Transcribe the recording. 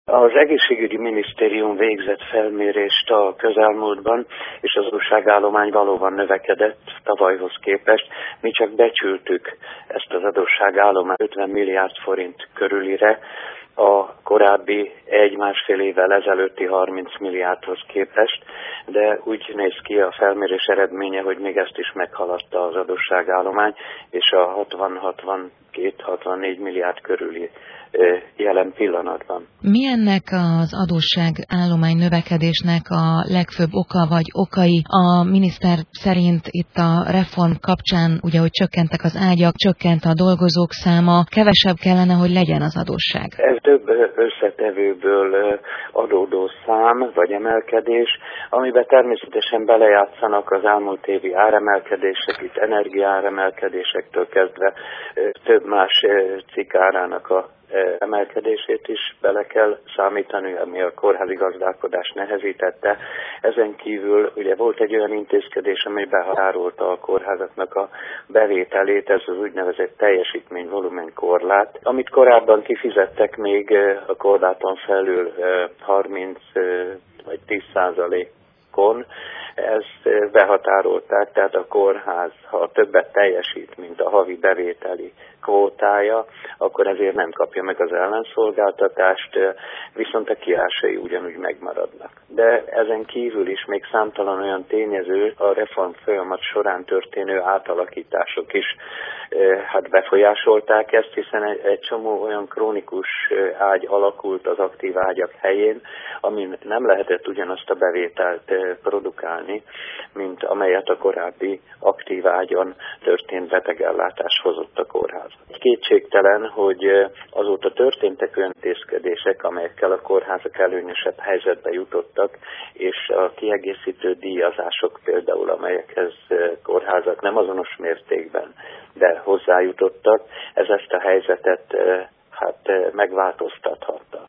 Az egészségügyi minisztérium végzett felmérést a közelmúltban, és az adósságállomány valóban növekedett tavalyhoz képest. Mi csak becsültük ezt az adósságállományt 50 milliárd forint körülire, a korábbi 1-1,5 évvel ezelőtti 30 milliárdhoz képest, de úgy néz ki a felmérés eredménye, hogy még ezt is meghaladta az adósságállomány, és a 60-64 milliárd körüli jelen pillanatban. Mi ennek az adósságállomány növekedésnek a legfőbb oka vagy okai? A miniszter szerint itt a reform kapcsán, ugye, hogy csökkentek az ágyak, csökkent a dolgozók száma, kevesebb kellene, hogy legyen az adósság. Ez több összetevőből adódó szám vagy emelkedés, amiben természetesen belejátszanak az elmúlt évi áremelkedések, itt energiaáremelkedésektől kezdve több más cikk árának a emelkedését is bele kell számítani, ami a kórházi gazdálkodást nehezítette. Ezen kívül ugye volt egy olyan intézkedés, amely behatárolta a kórházaknak a bevételét, ez az úgynevezett teljesítmény-volumen korlát, amit korábban kifizettek még a korláton felül 30 vagy 10%-on, ezt behatárolták, tehát a kórház, ha többet teljesít, mint a havi bevételi kvótája, akkor ezért nem kapja meg az ellenszolgáltatást, viszont a kiadásai ugyanúgy megmaradnak. De ezen kívül is még számtalan olyan tényező, a reform folyamat során történő átalakítások is befolyásolták ezt, hiszen egy csomó olyan krónikus ágy alakult az aktív ágyak helyén, amin nem lehetett ugyanazt a bevételt produkálni, mint amelyet a korábbi aktív ágyon történt betegellátás hozott a kórház. Kétségtelen, hogy azóta történtek olyan intézkedések, amelyekkel a kórházak előnyösebb helyzetbe jutottak, és a kiegészítő díjazások például, amelyekhez kórházak nem azonos mértékben, de hozzájutottak, ez ezt a helyzetet megváltoztathatta.